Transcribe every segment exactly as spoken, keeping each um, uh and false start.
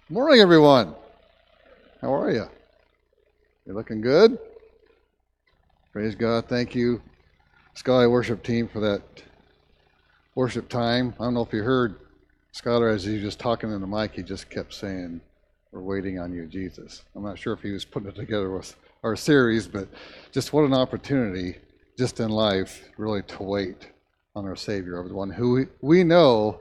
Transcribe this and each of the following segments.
Morning, everyone. How are you? You looking good? Praise God. Thank you, Sky Worship Team, for that worship time. I don't know if you heard Skylar as he was just talking in the mic, he just kept saying, "We're waiting on you, Jesus." I'm not sure if he was putting it together with our series, but just what an opportunity just in life really to wait on our Savior, of the one who we, we know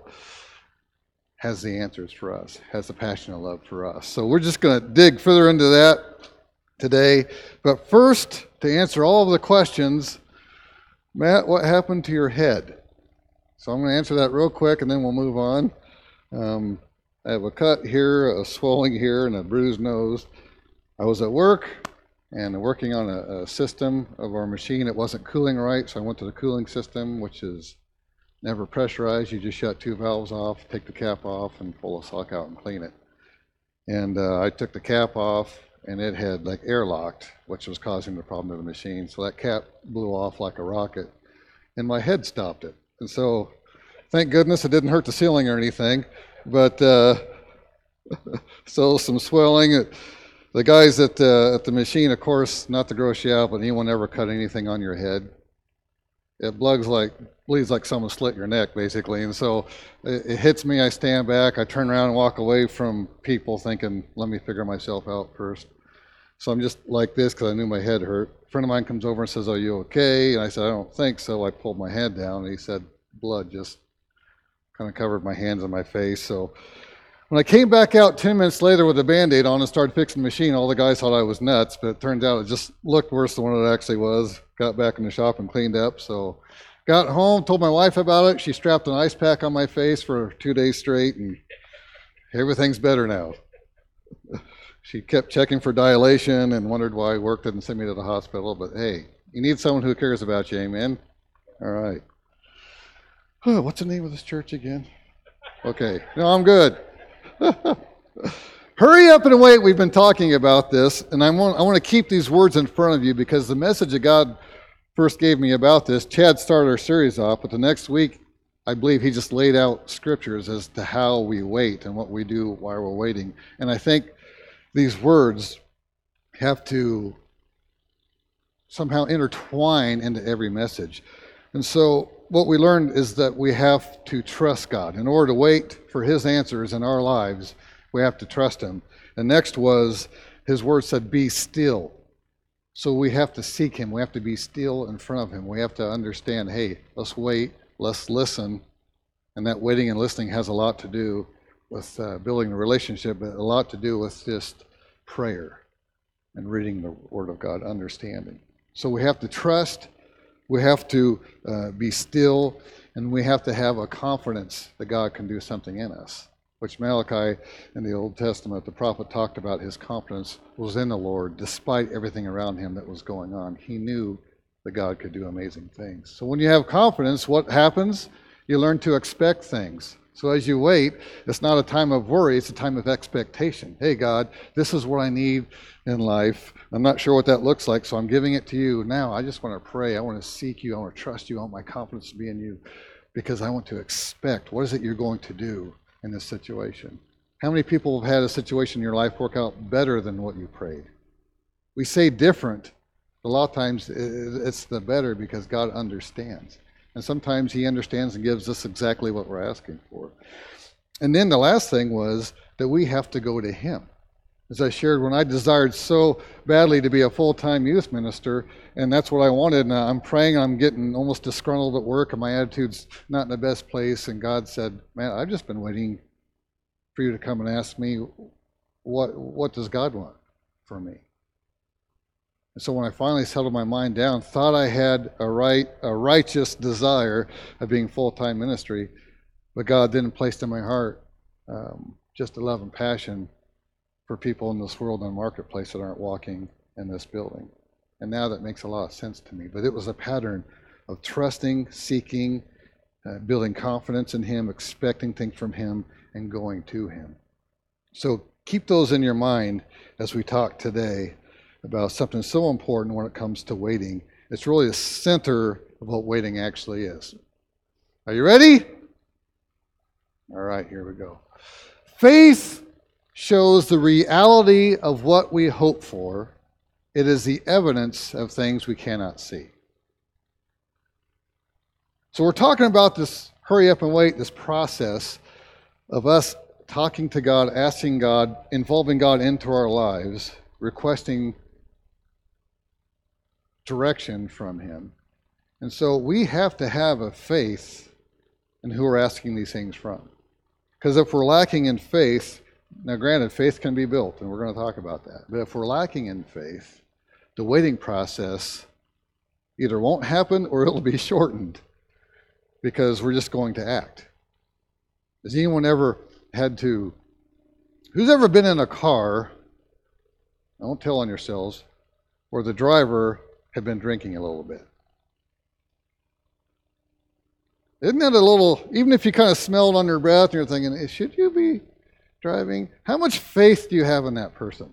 has the answers for us, has the passion and love for us. So we're just going to dig further into that today. But first, to answer all of the questions, Matt, what happened to your head? So I'm going to answer that real quick, and then we'll move on. Um, I have a cut here, a swelling here, and a bruised nose. I was at work and working on a, a system of our machine. It wasn't cooling right, so I went to the cooling system, which is never pressurized. You just shut two valves off, take the cap off, and pull the sock out and clean it. And uh, I took the cap off, and it had like airlocked, which was causing the problem to the machine. So that cap blew off like a rocket, and my head stopped it. And so, thank goodness it didn't hurt the ceiling or anything. But uh, so some swelling. The guys at the, at the machine, of course, not to gross you out, but anyone ever cut anything on your head? It bleeds like bleeds like someone slit your neck, basically. And so it, it hits me. I stand back. I turn around and walk away from people, thinking, "Let me figure myself out first." So I'm just like this because I knew my head hurt. A friend of mine comes over and says, "Are you okay?" And I said, "I don't think so." I pulled my head down, and he said, blood just kind of covered my hands and my face. So when I came back out ten minutes later with a Band-Aid on and started fixing the machine, all the guys thought I was nuts, but it turned out it just looked worse than what it actually was. Got back in the shop and cleaned up. So got home, told my wife about it. She strapped an ice pack on my face for two days straight, and everything's better now. She kept checking for dilation and wondered why work didn't send me to the hospital, but hey, you need someone who cares about you, amen? All right. What's the name of this church again? Okay, no, I'm good. Hurry up and wait. We've been talking about this, and I want I want to keep these words in front of you because the message that God first gave me about this, Chad started our series off, but the next week, I believe he just laid out scriptures as to how we wait and what we do while we're waiting. And I think these words have to somehow intertwine into every message. And so what we learned is that we have to trust God. In order to wait for his answers in our lives, we have to trust him. The next was, his word said, be still. So we have to seek him. We have to be still in front of him. We have to understand, hey, let's wait, let's listen. And that waiting and listening has a lot to do with uh, building a relationship, but a lot to do with just prayer and reading the word of God, understanding. So we have to trust. We have to uh, be still, and we have to have a confidence that God can do something in us, which Malachi in the Old Testament, the prophet talked about his confidence was in the Lord despite everything around him that was going on. He knew that God could do amazing things. So when you have confidence, what happens? You learn to expect things. So as you wait, it's not a time of worry, it's a time of expectation. Hey, God, this is what I need in life. I'm not sure what that looks like, so I'm giving it to you now. I just want to pray. I want to seek you. I want to trust you. I want my confidence to be in you because I want to expect. What is it you're going to do in this situation? How many people have had a situation in your life work out better than what you prayed? We say different. A lot of times it's the better because God understands. And sometimes he understands and gives us exactly what we're asking for. And then the last thing was that we have to go to him. As I shared, when I desired so badly to be a full-time youth minister, and that's what I wanted, and I'm praying, I'm getting almost disgruntled at work, and my attitude's not in the best place, and God said, man, I've just been waiting for you to come and ask me, what, what does God want for me? And so when I finally settled my mind down, thought I had a right, a righteous desire of being full-time ministry, but God didn't place in my heart um, just a love and passion for people in this world and marketplace that aren't walking in this building. And now that makes a lot of sense to me. But it was a pattern of trusting, seeking, uh, building confidence in him, expecting things from him, and going to him. So keep those in your mind as we talk today about something so important when it comes to waiting. It's really the center of what waiting actually is. Are you ready? All right, here we go. Faith shows the reality of what we hope for. It is the evidence of things we cannot see. So we're talking about this hurry up and wait, this process of us talking to God, asking God, involving God into our lives, requesting direction from Him. And so we have to have a faith in who we're asking these things from. Because if we're lacking in faith, now granted, faith can be built, and we're going to talk about that. But if we're lacking in faith, the waiting process either won't happen or it'll be shortened because we're just going to act. Has anyone ever had to, who's ever been in a car, don't tell on yourselves, where the driver had been drinking a little bit? Isn't that a little, even if you kind of smell it on your breath and you're thinking, should you be driving? How much faith do you have in that person?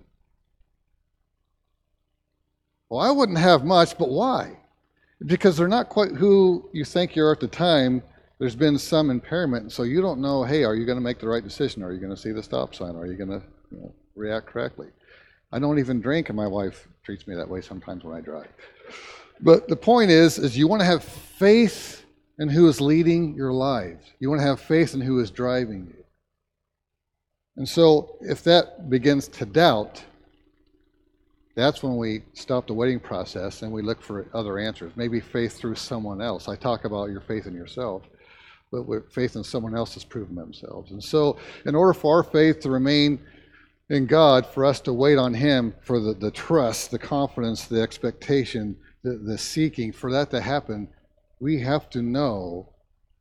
Well, I wouldn't have much, but why? Because they're not quite who you think you are at the time. There's been some impairment, so you don't know, hey, are you going to make the right decision? Are you going to see the stop sign? Are you going to you know, react correctly? I don't even drink, and my wife treats me that way sometimes when I drive. But the point is, is you want to have faith in who is leading your lives. You want to have faith in who is driving you. And so if that begins to doubt, that's when we stop the waiting process and we look for other answers. Maybe faith through someone else. I talk about your faith in yourself, but with faith in someone else has proven themselves. And so in order for our faith to remain in God, for us to wait on Him, for the, the trust, the confidence, the expectation, the, the seeking, for that to happen, we have to know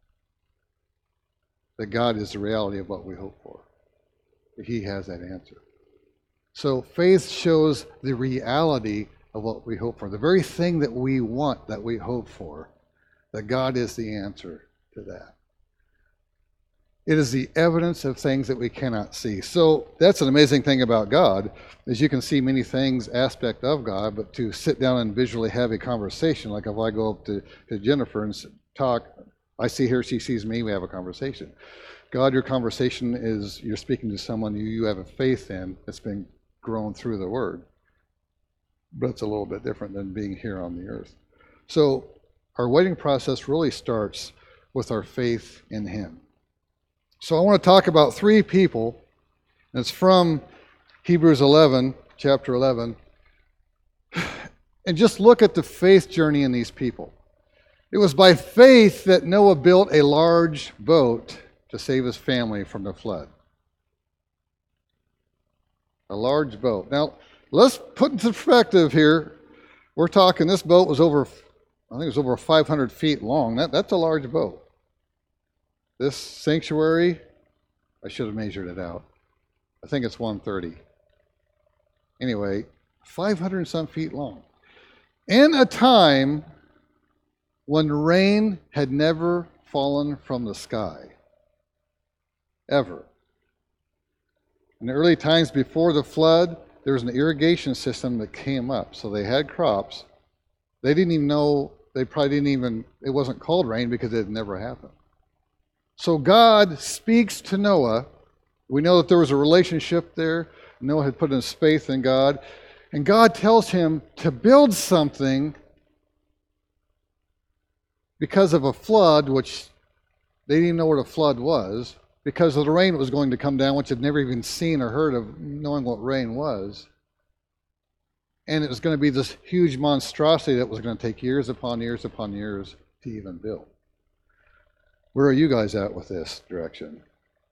that God is the reality of what we hope for. That He has that answer. So faith shows the reality of what we hope for. The very thing that we want, that we hope for, that God is the answer to that. It is the evidence of things that we cannot see. So that's an amazing thing about God, is you can see many things, aspect of God, but to sit down and visually have a conversation, like if I go up to, to Jennifer and talk, I see her, she sees me, we have a conversation. God, your conversation is, you're speaking to someone you, you have a faith in that's been grown through the Word. But it's a little bit different than being here on the earth. So our waiting process really starts with our faith in Him. So I want to talk about three people, and it's from Hebrews eleven, chapter eleven, and just look at the faith journey in these people. It was by faith that Noah built a large boat to save his family from the flood. A large boat. Now, let's put into perspective here. We're talking, this boat was over, I think it was over five hundred feet long. That, that's a large boat. This sanctuary, I should have measured it out. I think it's one thirty. Anyway, five hundred and some feet long. In a time when rain had never fallen from the sky. Ever. In the early times before the flood, there was an irrigation system that came up. So they had crops. They didn't even know, they probably didn't even, it wasn't called rain because it had never happened. So God speaks to Noah. We know that there was a relationship there. Noah had put his faith in God. And God tells him to build something because of a flood, which they didn't even know what a flood was, because of the rain that was going to come down, which they'd never even seen or heard of, knowing what rain was. And it was going to be this huge monstrosity that was going to take years upon years upon years to even build. Where are you guys at with this direction?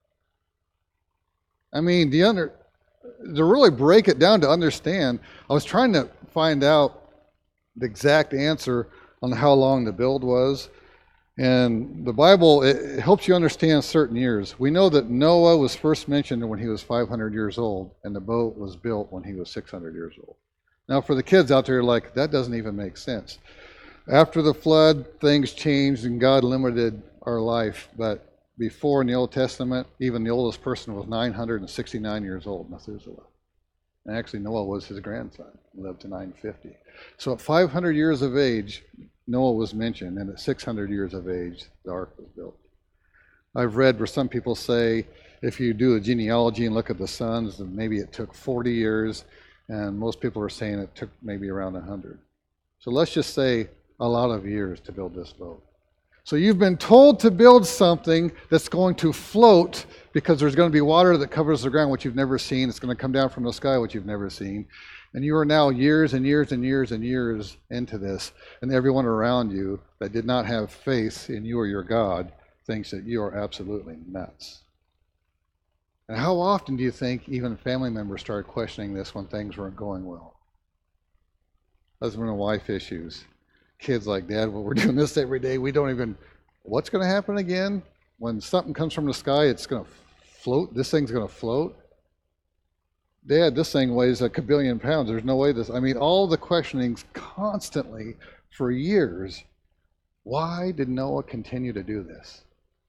I mean, the under, to really break it down to understand, I was trying to find out the exact answer on how long the build was. And the Bible, it helps you understand certain years. We know that Noah was first mentioned when he was five hundred years old, and the boat was built when he was six hundred years old. Now, for the kids out there, like, that doesn't even make sense. After the flood, things changed, and God limited our life. But before, in the Old Testament, even the oldest person was nine hundred sixty-nine years old, Methuselah. And actually, Noah was his grandson. He lived to nine fifty. So at five hundred years of age, Noah was mentioned, and at six hundred years of age, the ark was built. I've read where some people say if you do a genealogy and look at the sons, then maybe it took forty years, and most people are saying it took maybe around one hundred. So let's just say a lot of years to build this boat. So you've been told to build something that's going to float because there's going to be water that covers the ground, which you've never seen. It's going to come down from the sky, which you've never seen. And you are now years and years and years and years into this, and everyone around you that did not have faith in you or your God thinks that you are absolutely nuts. And how often do you think even family members started questioning this when things weren't going well? Husband and wife issues. Kids like, Dad, well, we're doing this every day. We don't even, what's going to happen again? When something comes from the sky, it's going to float. This thing's going to float. Dad, this thing weighs a kabillion pounds. There's no way this, I mean, all the questionings constantly for years. Why did Noah continue to do this?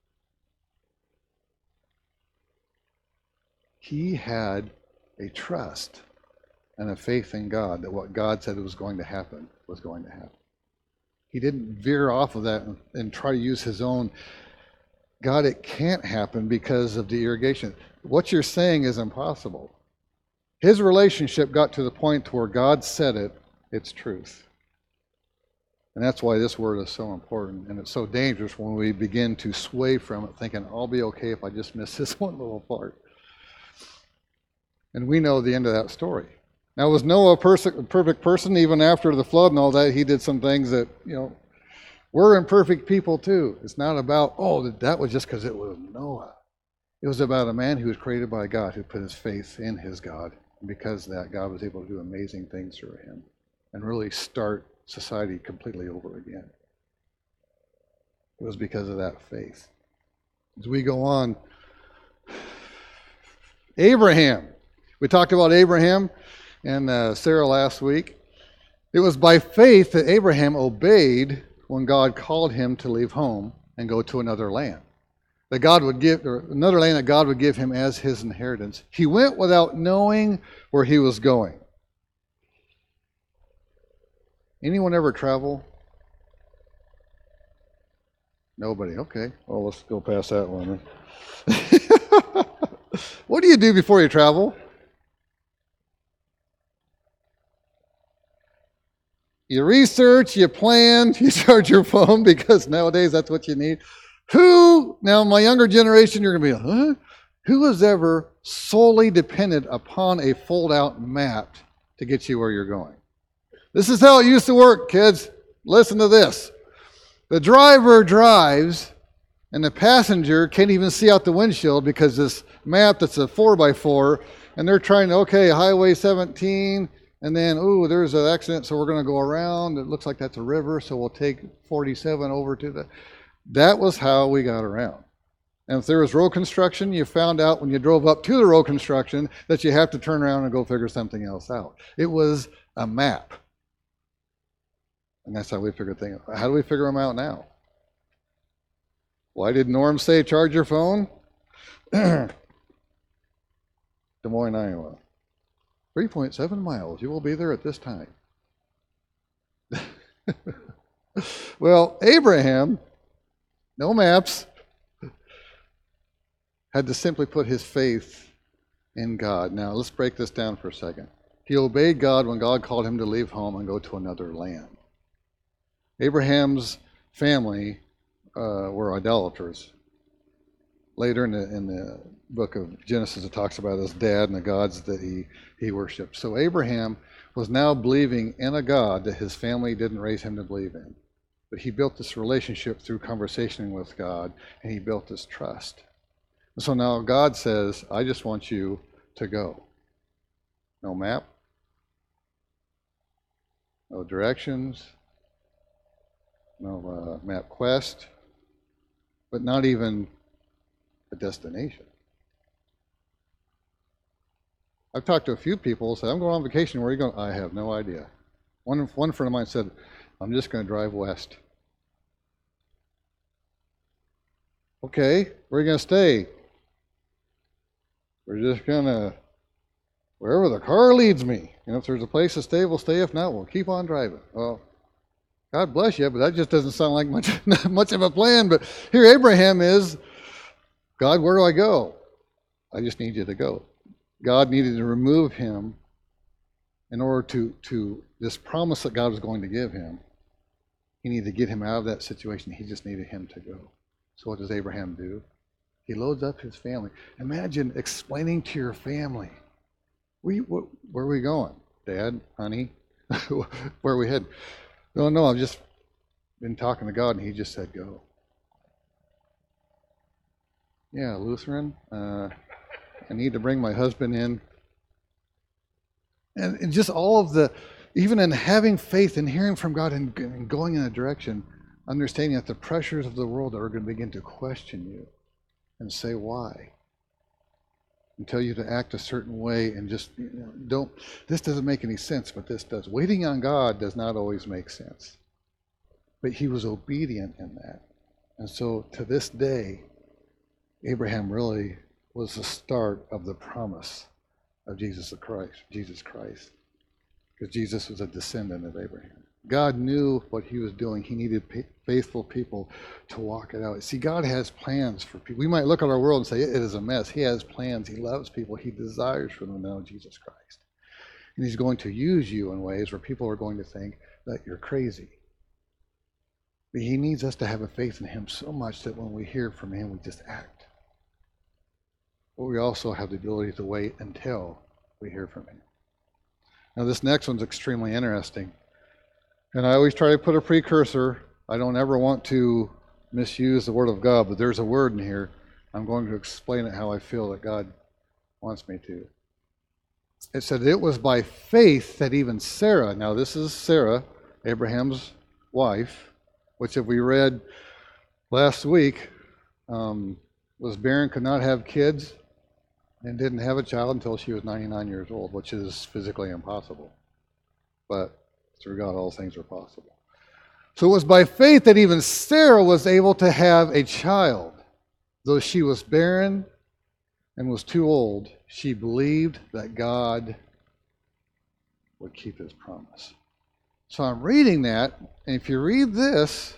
He had a trust and a faith in God that what God said was going to happen was going to happen. He didn't veer off of that and, and try to use his own, God, it can't happen because of the irrigation. What you're saying is impossible. His relationship got to the point where God said it, it's truth. And that's why this word is so important, and it's so dangerous when we begin to sway from it, thinking, I'll be okay if I just miss this one little part. And we know the end of that story. Now, was Noah a pers- perfect person? Even after the flood and all that, he did some things that, you know, we're imperfect people too. It's not about, oh, that was just because it was Noah. It was about a man who was created by God, who put his faith in his God. And because of that, God was able to do amazing things through him and really start society completely over again. It was because of that faith. As we go on, Abraham. We talked about Abraham and uh, Sarah last week. It was by faith that Abraham obeyed when God called him to leave home and go to another land. That God would give, or another land that God would give him as his inheritance. He went without knowing where he was going. Anyone ever travel? Nobody. Okay. Well, let's go past that one. What do you do before you travel? You research, you plan, you charge your phone because nowadays that's what you need. Who, now my younger generation, you're going to be like, huh? Who has ever solely depended upon a fold-out map to get you where you're going? This is how it used to work, kids. Listen to this. The driver drives, and the passenger can't even see out the windshield because this map that's a four by four, and they're trying to, okay, Highway seventeen, and then, ooh, there's an accident, so we're going to go around. It looks like that's a river, so we'll take forty-seven over to the... That was how we got around. And if there was road construction, you found out when you drove up to the road construction that you have to turn around and go figure something else out. It was a map. And that's how we figured things out. How do we figure them out now? Why did Norm say charge your phone? Des Moines, Iowa. three point seven miles. You will be there at this time. Well, Abraham, no maps, had to simply put his faith in God. Now, let's break this down for a second. He obeyed God when God called him to leave home and go to another land. Abraham's family uh, were idolaters. Later in the, in the book of Genesis, it talks about his dad and the gods that he, he worshipped. So Abraham was now believing in a God that his family didn't raise him to believe in. But he built this relationship through conversation with God, and he built this trust. And so now God says, I just want you to go. No map, no directions, no uh, map quest, but not even a destination. I've talked to a few people who say, I'm going on vacation. Where are you going? I have no idea. One, one friend of mine said, I'm just going to drive west. Okay, where are you going to stay? We're just going to, wherever the car leads me. You know, if there's a place to stay, we'll stay. If not, we'll keep on driving. Well, God bless you, but that just doesn't sound like much, much of a plan. But here Abraham is, God, where do I go? I just need you to go. God needed to remove him in order to, to this promise that God was going to give him. He needed to get him out of that situation. He just needed him to go. So what does Abraham do? He loads up his family. Imagine explaining to your family, where, where, where are we going? Dad, honey, where are we headed? No, no, I've just been talking to God and he just said go. Yeah, Lutheran, uh, I need to bring my husband in. And, and just all of the, even in having faith and hearing from God and, and going in a direction, understanding that the pressures of the world are going to begin to question you and say why. And tell you to act a certain way and just, you know, don't, this doesn't make any sense, but this does. Waiting on God does not always make sense. But he was obedient in that. And so to this day, Abraham really was the start of the promise of Jesus Christ, Jesus Christ. Because Jesus was a descendant of Abraham. God knew what he was doing. He needed faithful people to walk it out. See, God has plans for people. We might look at our world and say it is a mess. He has plans. He loves people. He desires for them to know Jesus Christ. And he's going to use you in ways where people are going to think that you're crazy. But he needs us to have a faith in him so much that when we hear from him, we just act. But we also have the ability to wait until we hear from him. Now, this next one's extremely interesting. And I always try to put a precursor. I don't ever want to misuse the word of God, but there's a word in here. I'm going to explain it how I feel that God wants me to. It said it was by faith that even Sarah, now this is Sarah, Abraham's wife, which if we read last week, um, was barren, could not have kids, and didn't have a child until she was ninety-nine years old, which is physically impossible. But through God, all things are possible. So it was by faith that even Sarah was able to have a child. Though she was barren and was too old, she believed that God would keep his promise. So I'm reading that, and if you read this,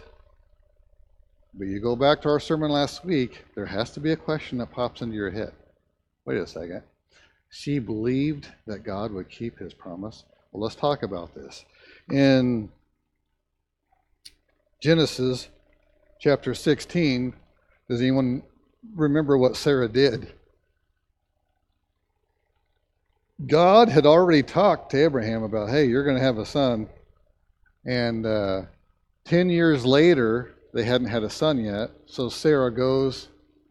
but you go back to our sermon last week, there has to be a question that pops into your head. Wait a second. She believed that God would keep his promise. Well, let's talk about this. In Genesis chapter sixteen, does anyone remember what Sarah did? God had already talked to Abraham about, hey, you're going to have a son. And uh, ten years later, they hadn't had a son yet. So Sarah goes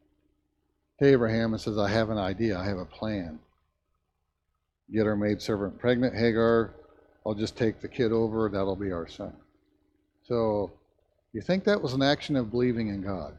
to Abraham and says, I have an idea. I have a plan. Get our maidservant pregnant, Hagar. I'll just take the kid over. That'll be our son. So you think that was an action of believing in God?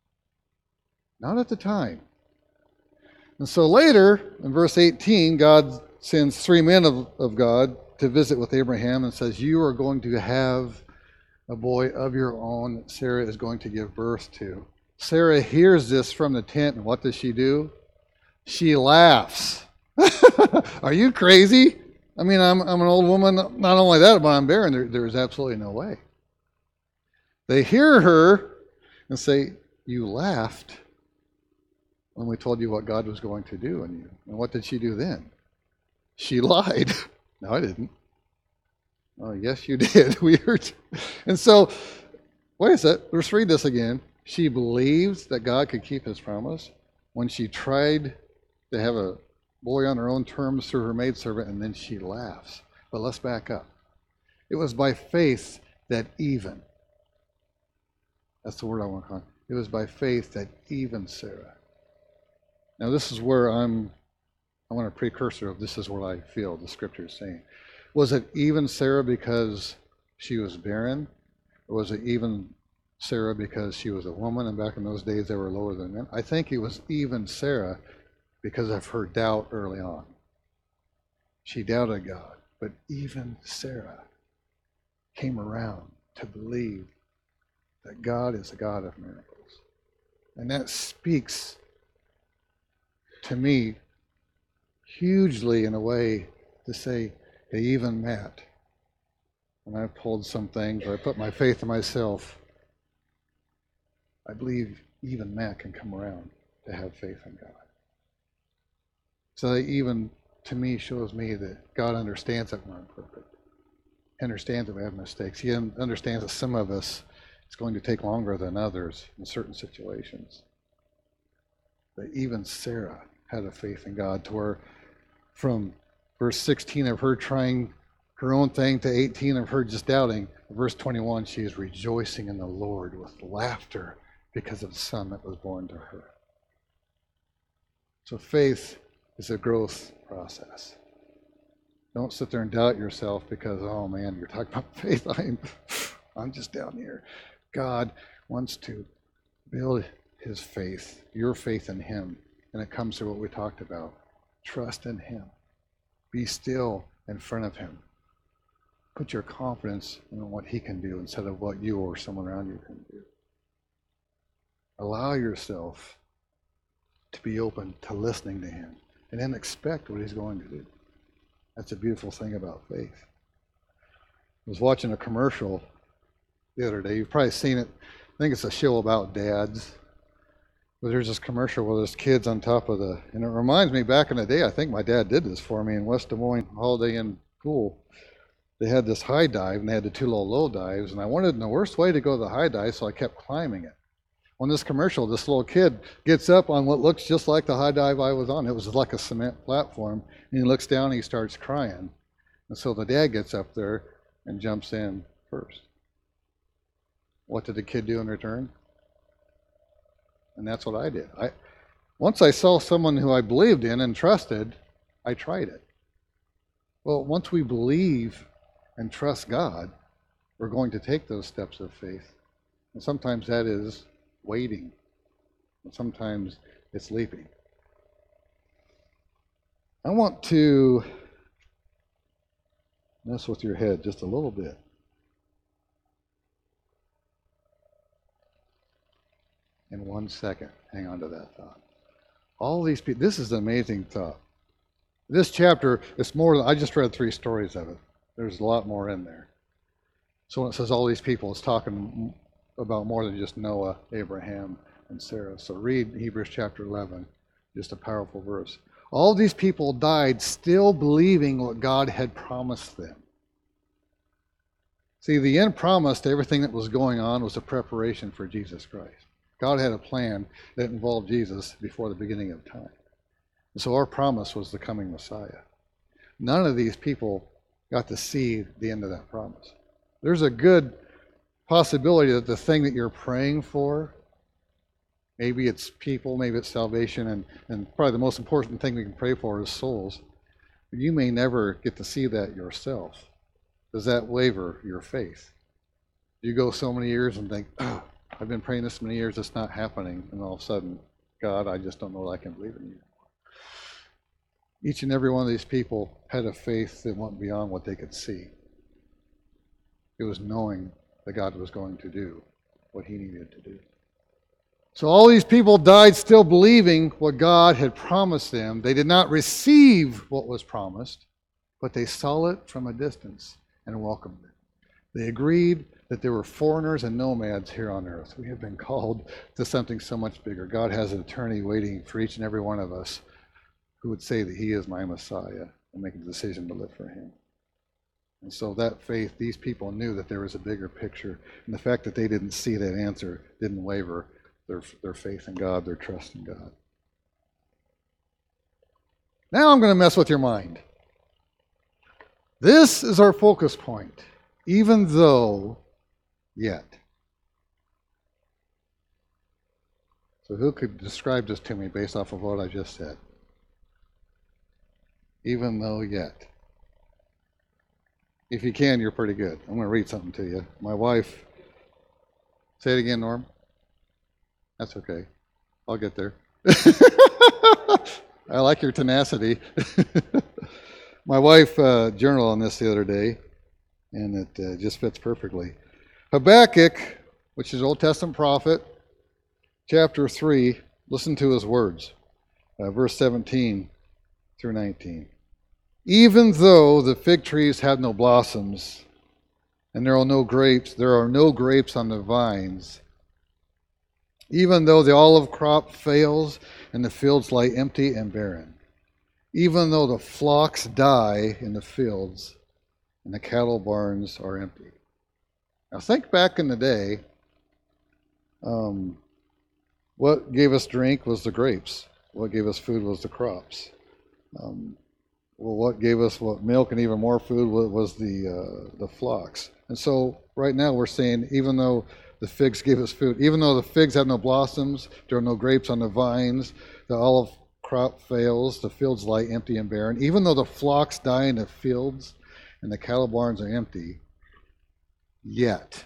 Not at the time. And so later, in verse eighteen, God sends three men of, of God to visit with Abraham and says, you are going to have a boy of your own that Sarah is going to give birth to. Sarah hears this from the tent, and what does she do? She laughs. Are you crazy? I mean, I'm I'm an old woman. Not only that, but I'm barren. There, there's absolutely no way. They hear her and say, you laughed when we told you what God was going to do in you. And what did she do then? She lied. No, I didn't. Oh, yes, you did. We heard. And so, wait a sec. Let's read this again. She believed that God could keep his promise when she tried to have a boy on her own terms through her maidservant, and then she laughs. But let's back up. It was by faith that even, that's the word I want to call it. It was by faith that even Sarah. Now this is where I'm, I want a precursor of this is what I feel the scripture is saying. Was it even Sarah because she was barren? Or was it even Sarah because she was a woman, and back in those days they were lower than men? I think it was even Sarah because of her doubt early on. She doubted God, but even Sarah came around to believe that God is a God of miracles. And that speaks to me hugely in a way to say, hey, even Matt, when I've pulled some things or I put my faith in myself, I believe even Matt can come around to have faith in God. So that even to me shows me that God understands that we're imperfect. He understands that we have mistakes. He understands that some of us, it's going to take longer than others in certain situations. But even Sarah had a faith in God to where from verse sixteen of her trying her own thing to eighteen of her just doubting, verse twenty-one, she is rejoicing in the Lord with laughter because of the son that was born to her. So faith is a growth process. Don't sit there and doubt yourself because, oh man, you're talking about faith. I'm, I'm just down here. God wants to build his faith, your faith in him. And it comes to what we talked about. Trust in him. Be still in front of him. Put your confidence in what he can do instead of what you or someone around you can do. Allow yourself to be open to listening to him and then expect what he's going to do. That's a beautiful thing about faith. I was watching a commercial the other day. You've probably seen it. I think it's a show about dads. But there's this commercial where there's kids on top of the, and it reminds me back in the day, I think my dad did this for me in West Des Moines Holiday Inn Pool. They had this high dive and they had the two little low dives, and I wanted the worst way to go to the high dive, so I kept climbing it. On this commercial, this little kid gets up on what looks just like the high dive I was on. It was like a cement platform, and he looks down and he starts crying. And so the dad gets up there and jumps in first. What did the kid do in return? And that's what I did. I, once I saw someone who I believed in and trusted, I tried it. Well, once we believe and trust God, we're going to take those steps of faith. And sometimes that is waiting. And sometimes it's leaping. I want to mess with your head just a little bit. In one second, hang on to that thought. All these people, this is an amazing thought. This chapter, it's more than, I just read three stories of it. There's a lot more in there. So when it says all these people, it's talking about more than just Noah, Abraham, and Sarah. So read Hebrews chapter eleven, just a powerful verse. All these people died still believing what God had promised them. See, the end promise to everything that was going on was a preparation for Jesus Christ. God had a plan that involved Jesus before the beginning of time. And so our promise was the coming Messiah. None of these people got to see the end of that promise. There's a good possibility that the thing that you're praying for, maybe it's people, maybe it's salvation, and, and probably the most important thing we can pray for is souls. But you may never get to see that yourself. Does that waver your faith? You go so many years and think, oh, I've been praying this many years, it's not happening. And all of a sudden, God, I just don't know that I can believe in you. Each and every one of these people had a faith that went beyond what they could see. It was knowing that God was going to do what he needed to do. So all these people died still believing what God had promised them. They did not receive what was promised, but they saw it from a distance and welcomed it. They agreed that there were foreigners and nomads here on earth. We have been called to something so much bigger. God has an eternity waiting for each and every one of us who would say that he is my Messiah and make a decision to live for him. And so that faith, these people knew that there was a bigger picture. And the fact that they didn't see that answer didn't waver their, their faith in God, their trust in God. Now I'm going to mess with your mind. This is our focus point. Even though yet. So who could describe this to me based off of what I just said? Even though yet. If you can, you're pretty good. I'm going to read something to you. My wife, say it again, Norm. That's okay. I'll get there. I like your tenacity. My wife uh, journaled on this the other day, and it uh, just fits perfectly. Habakkuk, which is Old Testament prophet, chapter three, listen to his words, uh, verse seventeen through nineteen. Even though the fig trees have no blossoms, and there are no grapes, there are no grapes on the vines, even though the olive crop fails and the fields lie empty and barren, even though the flocks die in the fields and the cattle barns are empty. Now think back in the day, um, what gave us drink was the grapes. What gave us food was the crops. Um, well, what gave us what milk and even more food was, was the uh, the flocks. And so right now we're saying, even though the figs gave us food, even though the figs have no blossoms, there are no grapes on the vines, the olive crop fails, the fields lie empty and barren, even though the flocks die in the fields and the cattle barns are empty, yet.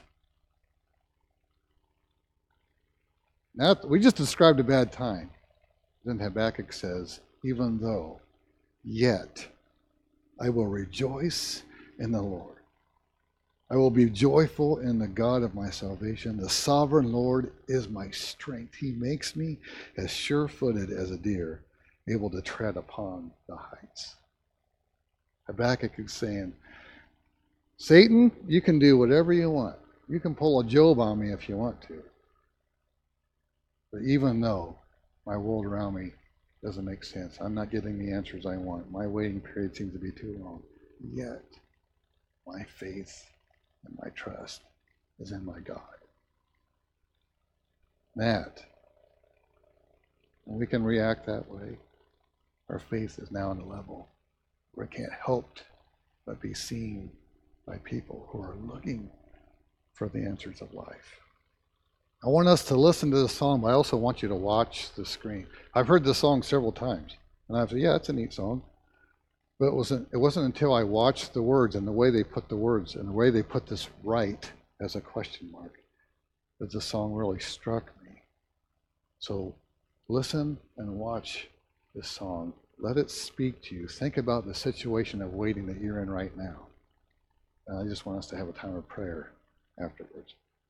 Now, we just described a bad time. Then Habakkuk says, even though, yet, I will rejoice in the Lord. I will be joyful in the God of my salvation. The sovereign Lord is my strength. He makes me as sure-footed as a deer, able to tread upon the heights. Habakkuk is saying, Satan, you can do whatever you want. You can pull a Job on me if you want to. But even though my world around me doesn't make sense, I'm not getting the answers I want, my waiting period seems to be too long, yet my faith and my trust is in my God. That, when we can react that way, our faith is now on a level where it can't help but be seen by people who are looking for the answers of life. I want us to listen to the song, but I also want you to watch the screen. I've heard this song several times, and I've said, yeah, it's a neat song. But it wasn't, it wasn't until I watched the words and the way they put the words and the way they put this right as a question mark that the song really struck me. So listen and watch this song. Let it speak to you. Think about the situation of waiting that you're in right now. And I just want us to have a time of prayer afterwards.